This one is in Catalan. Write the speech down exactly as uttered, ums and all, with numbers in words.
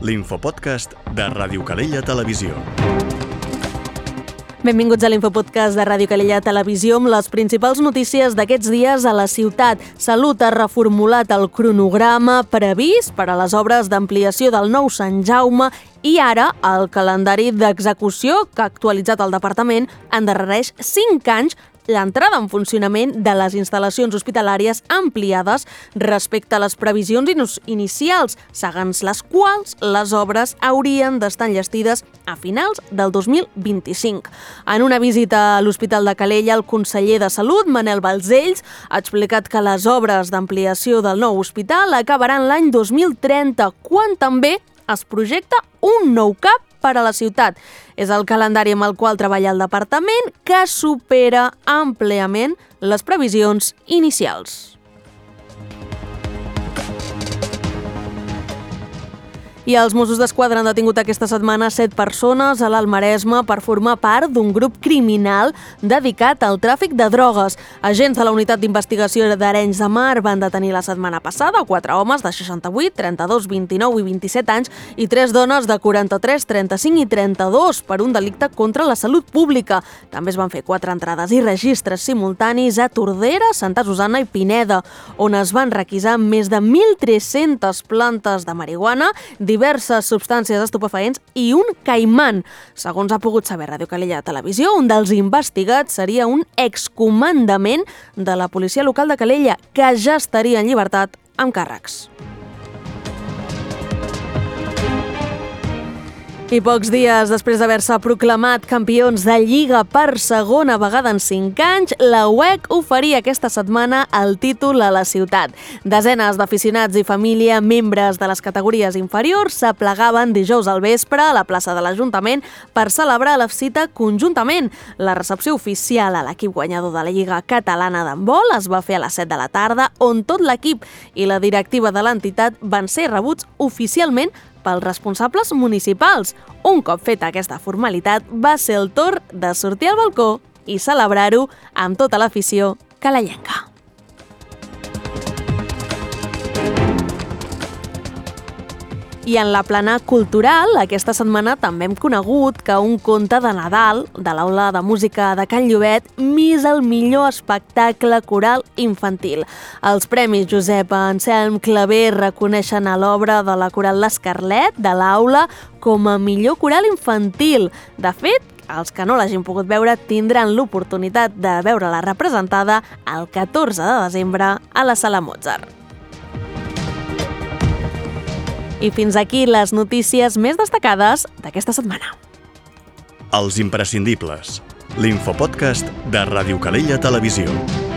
l'infopodcast de Ràdio Calella Televisió. Benvinguts a l'Infopodcast de Ràdio Calella Televisió amb les principals notícies d'aquests dies a la ciutat. Salut ha reformulat el cronograma previst per a les obres d'ampliació del nou Sant Jaume i ara el calendari d'execució que ha actualitzat el departament endarrereix cinc anys l'entrada en funcionament de les instal·lacions hospitalàries ampliades respecte a les previsions inicials, segons les quals les obres haurien d'estar enllestides a finals del dos mil vint-i-cinc. En una visita a l'Hospital de Calella, el conseller de Salut, Manel Balcells, ha explicat que les obres d'ampliació del nou hospital acabaran l'any dos mil trenta, quan també es projecta un nou C A P per a la ciutat. És el calendari amb el qual treballa el departament, que supera àmpliament les previsions inicials. I els Mossos d'Esquadra han detingut aquesta setmana set persones a l'Alt Maresme per formar part d'un grup criminal dedicat al tràfic de drogues. Agents de la Unitat d'Investigació d'Arenys de Mar van detenir la setmana passada quatre homes de seixanta-vuit, trenta-dos, vint-i-nou i vint-i-set anys i tres dones de quaranta-tres, trenta-cinc i trenta-dos per un delicte contra la salut pública. També es van fer quatre entrades i registres simultanis a Tordera, Santa Susanna i Pineda, on es van requisar més de mil tres-centes plantes de marihuana, diverses substàncies estupefaents i un caiman. Segons ha pogut saber Ràdio Calella Televisió, un dels investigats seria un excomandament de la policia local de Calella, que ja estaria en llibertat amb càrrecs. I pocs dies després d'haver-se proclamat campions de Lliga per segona vegada en cinc anys, la U E C oferia aquesta setmana el títol a la ciutat. Desenes d'aficionats i família, membres de les categories inferiors, s'aplegaven dijous al vespre a la plaça de l'Ajuntament per celebrar la cita conjuntament. La recepció oficial a l'equip guanyador de la Lliga Catalana d'handbol es va fer a les set de la tarda, on tot l'equip i la directiva de l'entitat van ser rebuts oficialment pels responsables municipals. Un cop feta aquesta formalitat, va ser el torn de sortir al balcó i celebrar-ho amb tota l'afició calellenca. I en la plana cultural, aquesta setmana també hem conegut que un conte de Nadal de l'Aula de Música de Can Llobet mis el millor espectacle coral infantil. Els Premis Josep Anselm Clavé reconeixen a l'obra de la coral L'Escarlet de l'Aula com a millor coral infantil. De fet, els que no l'hagin pogut veure tindran l'oportunitat de veure-la representada el catorze de desembre a la Sala Mozart. I fins aquí les notícies més destacades d'aquesta setmana. Els imprescindibles. L'infopodcast de Ràdio Calella Televisió.